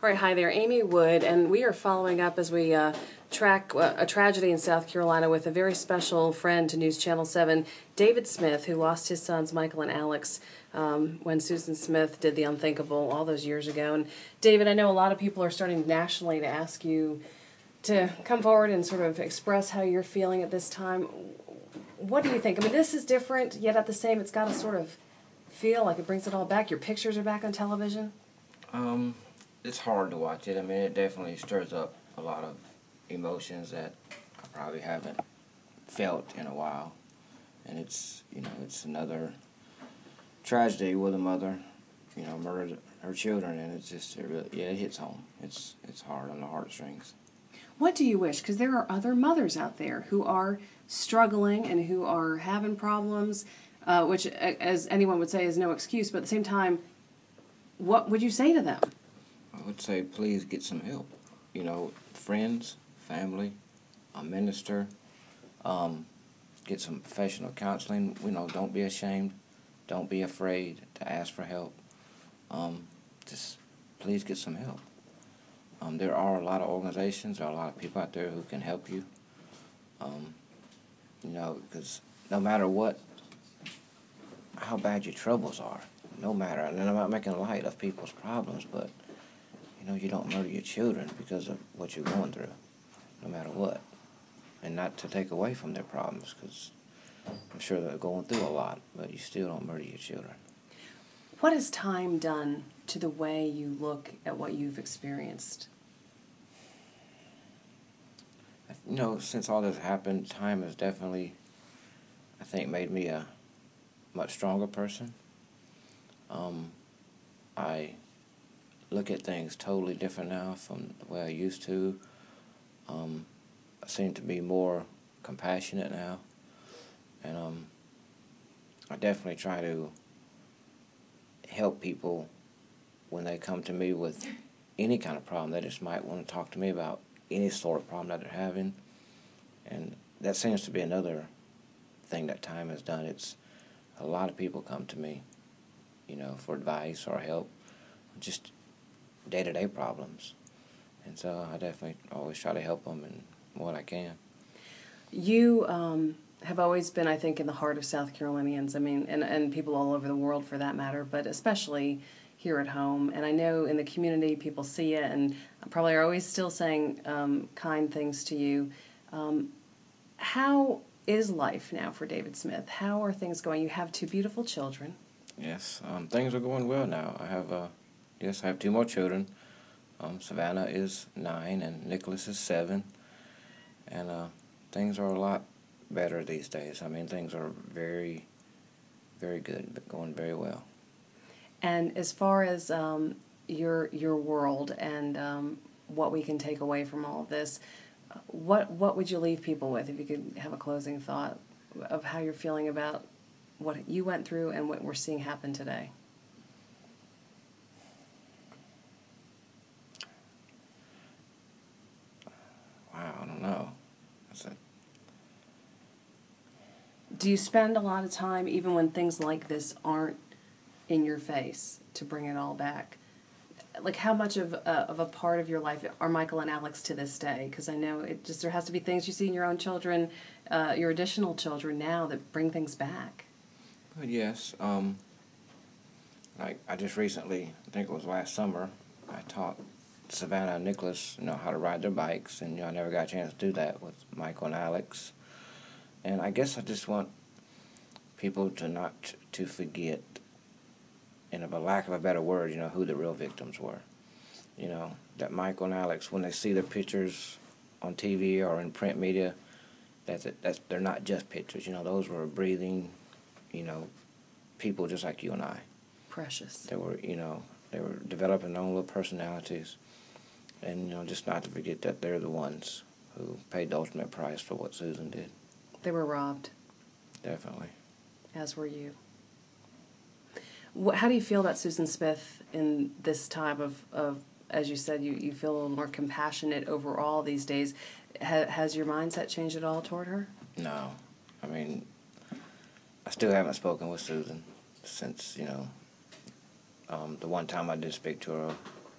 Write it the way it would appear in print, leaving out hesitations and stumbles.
All right, hi there, Amy Wood, and we are following up as we track a tragedy in South Carolina with a very special friend to News Channel 7, David Smith, who lost his sons Michael and Alex when Susan Smith did the unthinkable all those years ago. And David, I know a lot of people are starting nationally to ask you to come forward and sort of express how you're feeling at this time. What do you think? I mean, this is different, yet at the same, it's got to sort of feel like it brings it all back. Your pictures are back on television. It's hard to watch it. I mean, it definitely stirs up a lot of emotions that I probably haven't felt in a while. And it's another tragedy with a mother, murdered her children, and it's just, it hits home. It's hard on the heartstrings. What do you wish? Because there are other mothers out there who are struggling and who are having problems, which, as anyone would say, is no excuse. But at the same time, what would you say to them? I would say please get some help. Friends, family, a minister, get some professional counseling. Don't be ashamed. Don't be afraid to ask for help. Just please get some help. There are a lot of organizations, there are a lot of people out there who can help you. Because no matter how bad your troubles are, no matter, and I'm not making light of people's problems, but you don't murder your children because of what you're going through, no matter what. And not to take away from their problems, because I'm sure they're going through a lot, but you still don't murder your children. What has time done to the way you look at what you've experienced? Since all this happened, time has definitely, I think, made me a much stronger person. I look at things totally different now from the way I used to. I seem to be more compassionate now, and I definitely try to help people when they come to me with any kind of problem. They just might want to talk to me about any sort of problem that they're having, and that seems to be another thing that time has done. It's a lot of people come to me, for advice or help, just day-to-day problems. And so I definitely always try to help them in what I can. You have always been, I think, in the heart of South Carolinians. I mean, and people all over the world for that matter, but especially here at home. And I know in the community people see it and probably are always still saying kind things to you. How is life now for David Smith? How are things going? You have two beautiful children. Yes, things are going well now. I have 2 more children. Savannah is 9 and Nicholas is 7. And things are a lot better these days. I mean, things are very, very good, but going very well. And as far as your world and what we can take away from all of this, what would you leave people with if you could have a closing thought of how you're feeling about what you went through and what we're seeing happen today? Wow, I don't know. Do you spend a lot of time, even when things like this aren't in your face, to bring it all back? Like, how much of a part of your life are Michael and Alex to this day? Because I know there has to be things you see in your own children, your additional children now, that bring things back. But yes, I just recently, I think it was last summer, I taught Savannah and Nicholas, how to ride their bikes, and I never got a chance to do that with Michael and Alex. And I guess I just want people to not to forget, and of a lack of a better word, who the real victims were. That Michael and Alex, when they see their pictures on TV or in print media, they're not just pictures. Those were breathing, people just like you and I. Precious. They were developing their own little personalities, and just not to forget that they're the ones who paid the ultimate price for what Susan did. They were robbed. Definitely. As were you. How do you feel about Susan Smith in this time of as you said, you feel a little more compassionate overall these days? Has your mindset changed at all toward her? No. I mean, I still haven't spoken with Susan since, the one time I did speak to her